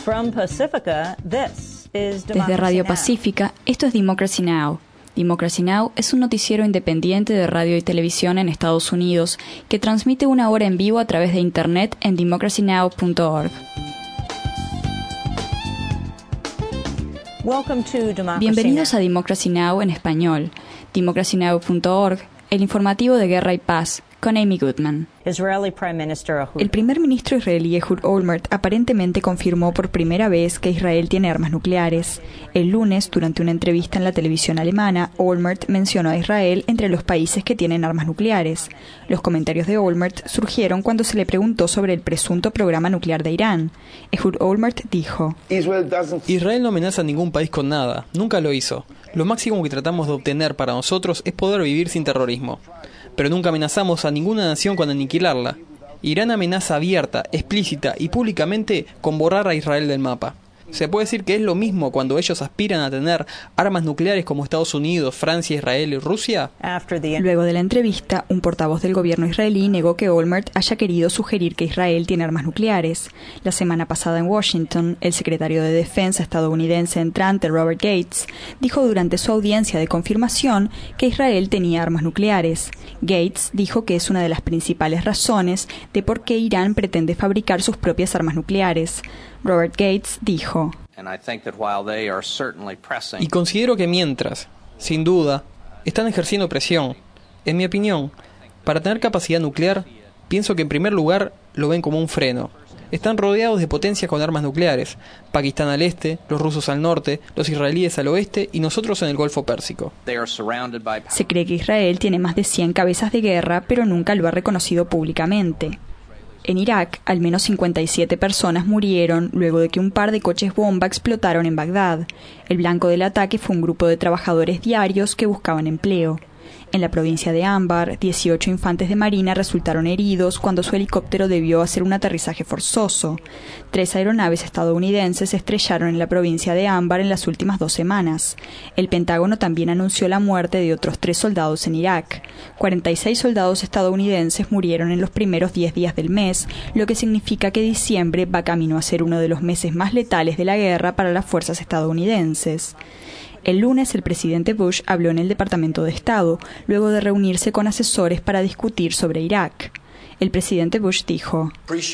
Desde Radio Pacífica, esto es Democracy Now! Democracy Now! Es un noticiero independiente de radio y televisión en Estados Unidos que transmite una hora en vivo a través de Internet en democracynow.org. Bienvenidos a Democracy Now! En español. democracynow.org, el informativo de Guerra y Paz, con Amy Goodman. El primer ministro israelí Ehud Olmert aparentemente confirmó por primera vez que Israel tiene armas nucleares. El lunes, durante una entrevista en la televisión alemana, Olmert mencionó a Israel entre los países que tienen armas nucleares. Los comentarios de Olmert surgieron cuando se le preguntó sobre el presunto programa nuclear de Irán. Ehud Olmert dijo: Israel no amenaza a ningún país con nada, nunca lo hizo. Lo máximo que tratamos de obtener para nosotros es poder vivir sin terrorismo. Pero nunca amenazamos a ninguna nación con aniquilarla. Irán amenaza abierta, explícita y públicamente con borrar a Israel del mapa. Se puede decir que es lo mismo cuando ellos aspiran a tener armas nucleares como Estados Unidos, Francia, Israel y Rusia. Luego de la entrevista, un portavoz del gobierno israelí negó que Olmert haya querido sugerir que Israel tiene armas nucleares. La semana pasada en Washington, el secretario de Defensa estadounidense entrante Robert Gates dijo durante su audiencia de confirmación que Israel tenía armas nucleares. Gates dijo que es una de las principales razones de por qué Irán pretende fabricar sus propias armas nucleares. Robert Gates dijo: Y considero que mientras, sin duda, están ejerciendo presión, en mi opinión, para tener capacidad nuclear, pienso que en primer lugar lo ven como un freno. Están rodeados de potencias con armas nucleares, Pakistán al este, los rusos al norte, los israelíes al oeste y nosotros en el Golfo Pérsico. Se cree que Israel tiene más de 100 cabezas de guerra, pero nunca lo ha reconocido públicamente. En Irak, al menos 57 personas murieron luego de que un par de coches bomba explotaron en Bagdad. El blanco del ataque fue un grupo de trabajadores diarios que buscaban empleo. En la provincia de Anbar, 18 infantes de marina resultaron heridos cuando su helicóptero debió hacer un aterrizaje forzoso. 3 aeronaves estadounidenses se estrellaron en la provincia de Anbar en las últimas 2 semanas. El Pentágono también anunció la muerte de otros 3 soldados en Irak. 46 soldados estadounidenses murieron en los primeros 10 días del mes, lo que significa que diciembre va camino a ser uno de los meses más letales de la guerra para las fuerzas estadounidenses. El lunes, el presidente Bush habló en el Departamento de Estado, luego de reunirse con asesores para discutir sobre Irak. El presidente Bush dijo: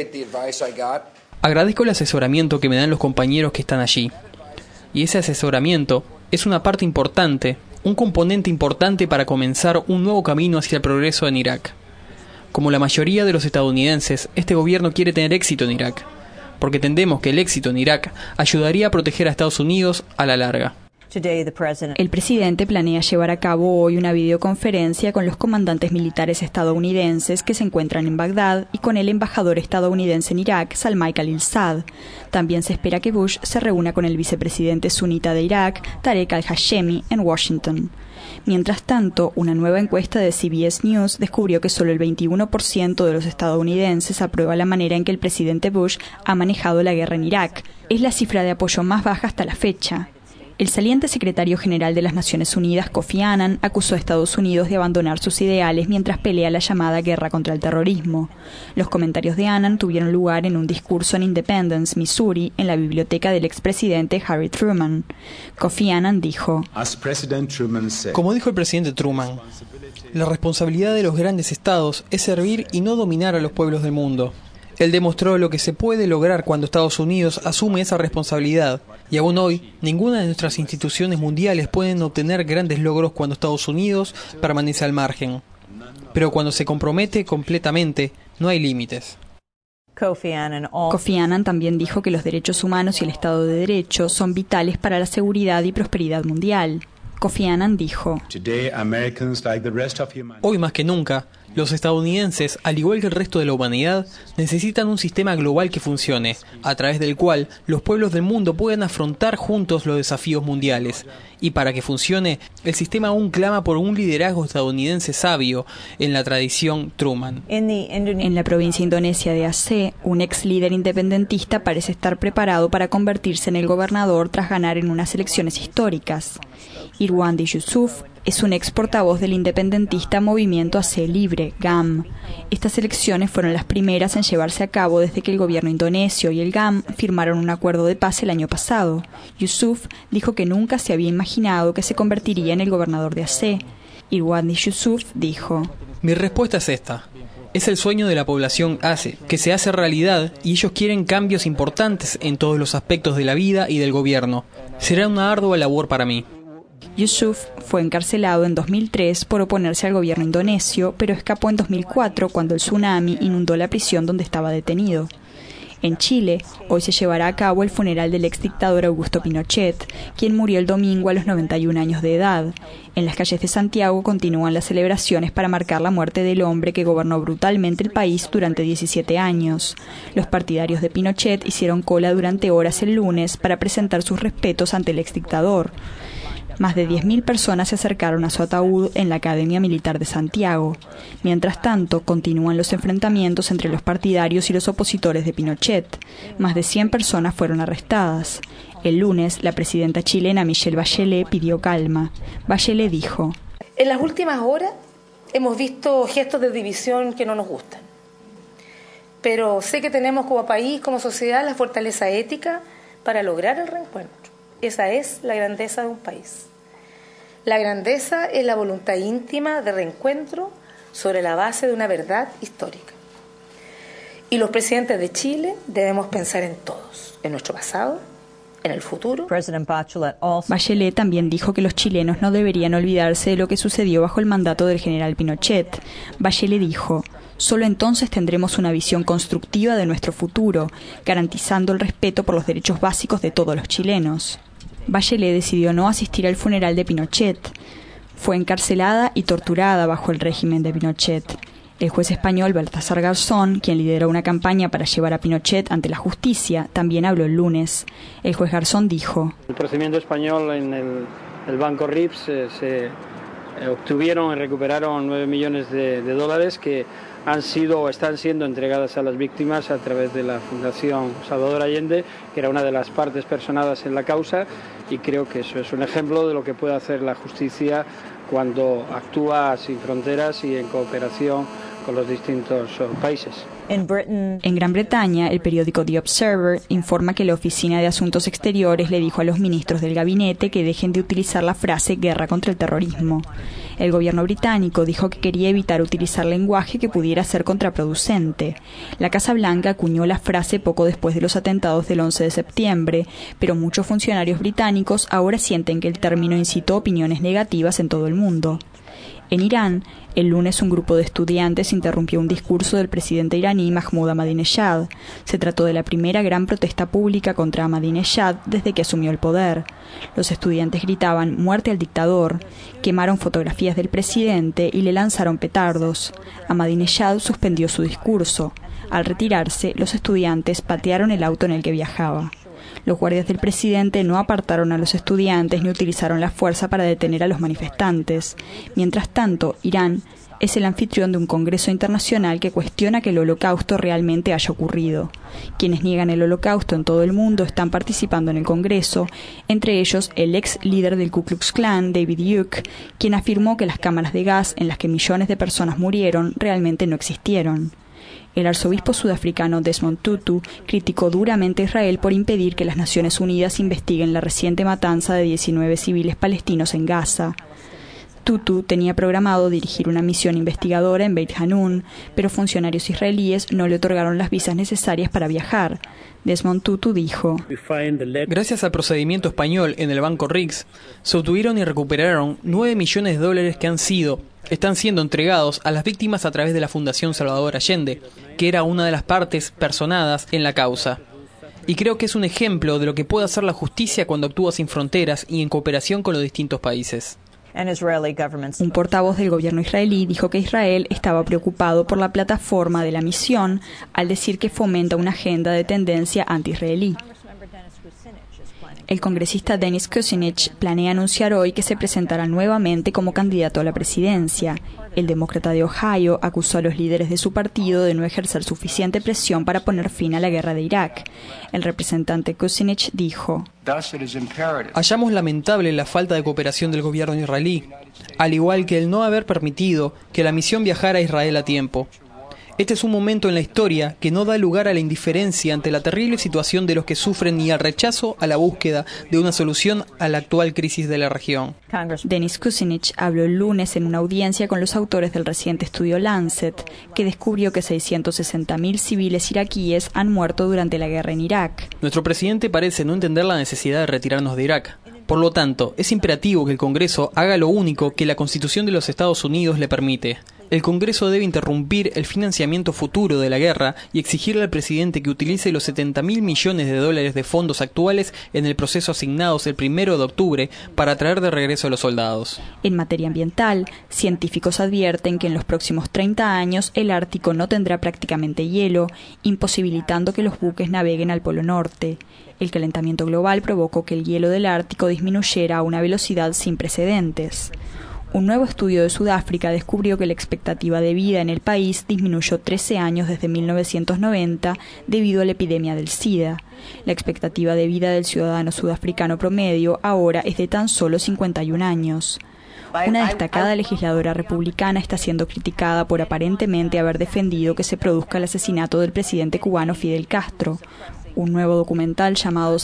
Agradezco el asesoramiento que me dan los compañeros que están allí. Y ese asesoramiento es una parte importante, un componente importante para comenzar un nuevo camino hacia el progreso en Irak. Como la mayoría de los estadounidenses, este gobierno quiere tener éxito en Irak, porque entendemos que el éxito en Irak ayudaría a proteger a Estados Unidos a la larga. El presidente planea llevar a cabo hoy una videoconferencia con los comandantes militares estadounidenses que se encuentran en Bagdad y con el embajador estadounidense en Irak, Zalmay Khalilzad. También se espera que Bush se reúna con el vicepresidente sunita de Irak, Tarek al-Hashemi, en Washington. Mientras tanto, una nueva encuesta de CBS News descubrió que solo el 21% de los estadounidenses aprueba la manera en que el presidente Bush ha manejado la guerra en Irak. Es la cifra de apoyo más baja hasta la fecha. El saliente secretario general de las Naciones Unidas, Kofi Annan, acusó a Estados Unidos de abandonar sus ideales mientras pelea la llamada guerra contra el terrorismo. Los comentarios de Annan tuvieron lugar en un discurso en Independence, Missouri, en la biblioteca del expresidente Harry Truman. Kofi Annan dijo: Como dijo el presidente Truman, la responsabilidad de los grandes estados es servir y no dominar a los pueblos del mundo. Él demostró lo que se puede lograr cuando Estados Unidos asume esa responsabilidad, y aún hoy, ninguna de nuestras instituciones mundiales pueden obtener grandes logros cuando Estados Unidos permanece al margen. Pero cuando se compromete completamente, no hay límites. Kofi Annan también dijo que los derechos humanos y el Estado de Derecho son vitales para la seguridad y prosperidad mundial. Kofi Annan dijo: Hoy más que nunca, los estadounidenses, al igual que el resto de la humanidad, necesitan un sistema global que funcione, a través del cual los pueblos del mundo puedan afrontar juntos los desafíos mundiales, Y para que funcione, el sistema aún clama por un liderazgo estadounidense sabio en la tradición Truman. En la provincia indonesia de Aceh, un ex líder independentista parece estar preparado para convertirse en el gobernador tras ganar en unas elecciones históricas. Irwandi Yusuf es un ex portavoz del independentista Movimiento Aceh Libre, GAM. Estas elecciones fueron las primeras en llevarse a cabo desde que el gobierno indonesio y el GAM firmaron un acuerdo de paz el año pasado. Yusuf dijo que nunca se había imaginado que se convertiría en el gobernador de Aceh. Irwandi Yusuf dijo: Mi respuesta es esta. Es el sueño de la población Aceh, que se hace realidad y ellos quieren cambios importantes en todos los aspectos de la vida y del gobierno. Será una ardua labor para mí. Yusuf fue encarcelado en 2003 por oponerse al gobierno indonesio, pero escapó en 2004 cuando el tsunami inundó la prisión donde estaba detenido. En Chile, hoy se llevará a cabo el funeral del exdictador Augusto Pinochet, quien murió el domingo a los 91 años de edad. En las calles de Santiago continúan las celebraciones para marcar la muerte del hombre que gobernó brutalmente el país durante 17 años. Los partidarios de Pinochet hicieron cola durante horas el lunes para presentar sus respetos ante el exdictador. Más de 10.000 personas se acercaron a su ataúd en la Academia Militar de Santiago. Mientras tanto, continúan los enfrentamientos entre los partidarios y los opositores de Pinochet. Más de 100 personas fueron arrestadas. El lunes, la presidenta chilena Michelle Bachelet pidió calma. Bachelet dijo: En las últimas horas hemos visto gestos de división que no nos gustan. Pero sé que tenemos como país, como sociedad, la fortaleza ética para lograr el reencuentro. Esa es la grandeza de un país. La grandeza es la voluntad íntima de reencuentro sobre la base de una verdad histórica. Y los presidentes de Chile debemos pensar en todos, en nuestro pasado, en el futuro. Bachelet también dijo que los chilenos no deberían olvidarse de lo que sucedió bajo el mandato del general Pinochet. Bachelet dijo: solo entonces tendremos una visión constructiva de nuestro futuro, garantizando el respeto por los derechos básicos de todos los chilenos. Bachelet decidió no asistir al funeral de Pinochet. Fue encarcelada y torturada bajo el régimen de Pinochet. El juez español Baltasar Garzón, quien lideró una campaña para llevar a Pinochet ante la justicia, también habló el lunes. El juez Garzón dijo: el procedimiento español en el Banco RIPS se obtuvieron y recuperaron 9 millones de dólares que han sido o están siendo entregadas a las víctimas a través de la Fundación Salvador Allende, que era una de las partes personadas en la causa, y creo que eso es un ejemplo de lo que puede hacer la justicia cuando actúa sin fronteras y en cooperación con los distintos países. En Gran Bretaña, el periódico The Observer informa que la Oficina de Asuntos Exteriores le dijo a los ministros del gabinete que dejen de utilizar la frase guerra contra el terrorismo. El gobierno británico dijo que quería evitar utilizar lenguaje que pudiera ser contraproducente. La Casa Blanca acuñó la frase poco después de los atentados del 11 de septiembre, pero muchos funcionarios británicos ahora sienten que el término incitó opiniones negativas en todo el mundo. En Irán, el lunes un grupo de estudiantes interrumpió un discurso del presidente iraní Mahmoud Ahmadinejad. Se trató de la primera gran protesta pública contra Ahmadinejad desde que asumió el poder. Los estudiantes gritaban «muerte al dictador», quemaron fotografías del presidente y le lanzaron petardos. Ahmadinejad suspendió su discurso. Al retirarse, los estudiantes patearon el auto en el que viajaba. Los guardias del presidente no apartaron a los estudiantes ni utilizaron la fuerza para detener a los manifestantes. Mientras tanto, Irán es el anfitrión de un congreso internacional que cuestiona que el holocausto realmente haya ocurrido. Quienes niegan el holocausto en todo el mundo están participando en el congreso, entre ellos el ex líder del Ku Klux Klan, David Duke, quien afirmó que las cámaras de gas en las que millones de personas murieron realmente no existieron. El arzobispo sudafricano Desmond Tutu criticó duramente a Israel por impedir que las Naciones Unidas investiguen la reciente matanza de 19 civiles palestinos en Gaza. Tutu tenía programado dirigir una misión investigadora en Beit Hanun, pero funcionarios israelíes no le otorgaron las visas necesarias para viajar. Desmond Tutu dijo: gracias al procedimiento español en el Banco RIPS, se obtuvieron y recuperaron 9 millones de dólares que están siendo entregados a las víctimas a través de la Fundación Salvador Allende, que era una de las partes personadas en la causa. Y creo que es un ejemplo de lo que puede hacer la justicia cuando actúa sin fronteras y en cooperación con los distintos países. Un portavoz del gobierno israelí dijo que Israel estaba preocupado por la plataforma de la misión al decir que fomenta una agenda de tendencia anti-israelí. El congresista Dennis Kucinich planea anunciar hoy que se presentará nuevamente como candidato a la presidencia. El demócrata de Ohio acusó a los líderes de su partido de no ejercer suficiente presión para poner fin a la guerra de Irak. El representante Kucinich dijo: hallamos lamentable la falta de cooperación del gobierno israelí, al igual que el no haber permitido que la misión viajara a Israel a tiempo. Este es un momento en la historia que no da lugar a la indiferencia ante la terrible situación de los que sufren ni al rechazo a la búsqueda de una solución a la actual crisis de la región. Dennis Kucinich habló el lunes en una audiencia con los autores del reciente estudio Lancet, que descubrió que 660.000 civiles iraquíes han muerto durante la guerra en Irak. Nuestro presidente parece no entender la necesidad de retirarnos de Irak. Por lo tanto, es imperativo que el Congreso haga lo único que la Constitución de los Estados Unidos le permite. El Congreso debe interrumpir el financiamiento futuro de la guerra y exigirle al presidente que utilice los $70.000 millones de fondos actuales en el proceso asignados el 1 de octubre para traer de regreso a los soldados. En materia ambiental, científicos advierten que en los próximos 30 años el Ártico no tendrá prácticamente hielo, imposibilitando que los buques naveguen al Polo Norte. El calentamiento global provocó que el hielo del Ártico disminuyera a una velocidad sin precedentes. Un nuevo estudio de Sudáfrica descubrió que la expectativa de vida en el país disminuyó 13 años desde 1990 debido a la epidemia del SIDA. La expectativa de vida del ciudadano sudafricano promedio ahora es de tan solo 51 años. Una destacada legisladora republicana está siendo criticada por aparentemente haber defendido que se produzca el asesinato del presidente cubano Fidel Castro. Un nuevo documental llamado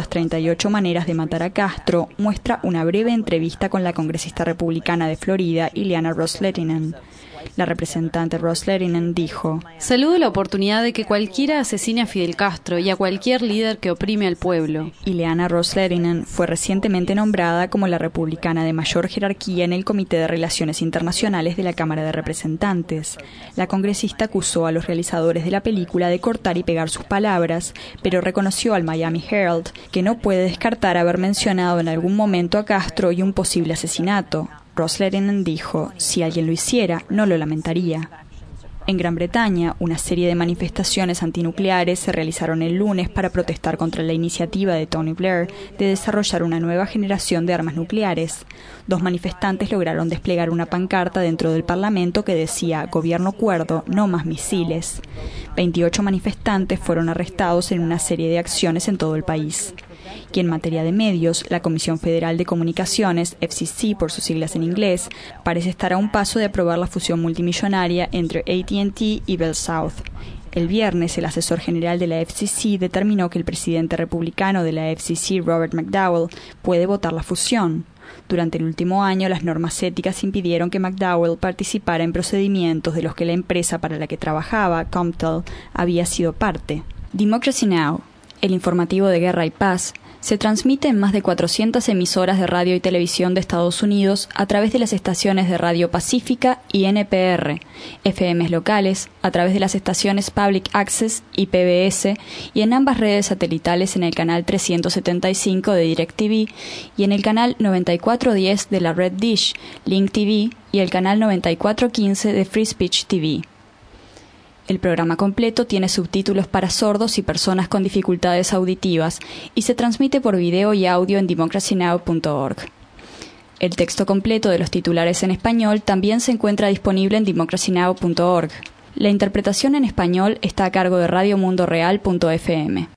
638 maneras de matar a Castro muestra una breve entrevista con la congresista republicana de Florida, Ileana Ros-Lehtinen. La representante Ros-Lehtinen dijo: saludo la oportunidad de que cualquiera asesine a Fidel Castro y a cualquier líder que oprime al pueblo. Ileana Ros-Lehtinen fue recientemente nombrada como la republicana de mayor jerarquía en el Comité de Relaciones Internacionales de la Cámara de Representantes. La congresista acusó a los realizadores de la película de cortar y pegar sus palabras, pero reconoció al Miami Herald que no puede descartar haber mencionado en algún momento a Castro y un posible asesinato. Ros-Lehtinen dijo: si alguien lo hiciera, no lo lamentaría. En Gran Bretaña, una serie de manifestaciones antinucleares se realizaron el lunes para protestar contra la iniciativa de Tony Blair de desarrollar una nueva generación de armas nucleares. 2 manifestantes lograron desplegar una pancarta dentro del Parlamento que decía: gobierno cuerdo, no más misiles. 28 manifestantes fueron arrestados en una serie de acciones en todo el país. Y en materia de medios, la Comisión Federal de Comunicaciones, FCC por sus siglas en inglés, parece estar a un paso de aprobar la fusión multimillonaria entre AT&T y Bell South. El viernes, el asesor general de la FCC determinó que el presidente republicano de la FCC, Robert McDowell, puede votar la fusión. Durante el último año, las normas éticas impidieron que McDowell participara en procedimientos de los que la empresa para la que trabajaba, Comptel, había sido parte. Democracy Now!, el informativo de guerra y paz, se transmite en más de 400 emisoras de radio y televisión de Estados Unidos a través de las estaciones de Radio Pacífica y NPR, FMs locales, a través de las estaciones Public Access y PBS, y en ambas redes satelitales en el canal 375 de DirecTV y en el canal 9410 de la red Dish, Link TV, y el canal 9415 de Free Speech TV. El programa completo tiene subtítulos para sordos y personas con dificultades auditivas y se transmite por video y audio en democracynow.org. El texto completo de los titulares en español también se encuentra disponible en democracynow.org. La interpretación en español está a cargo de radiomundoreal.fm.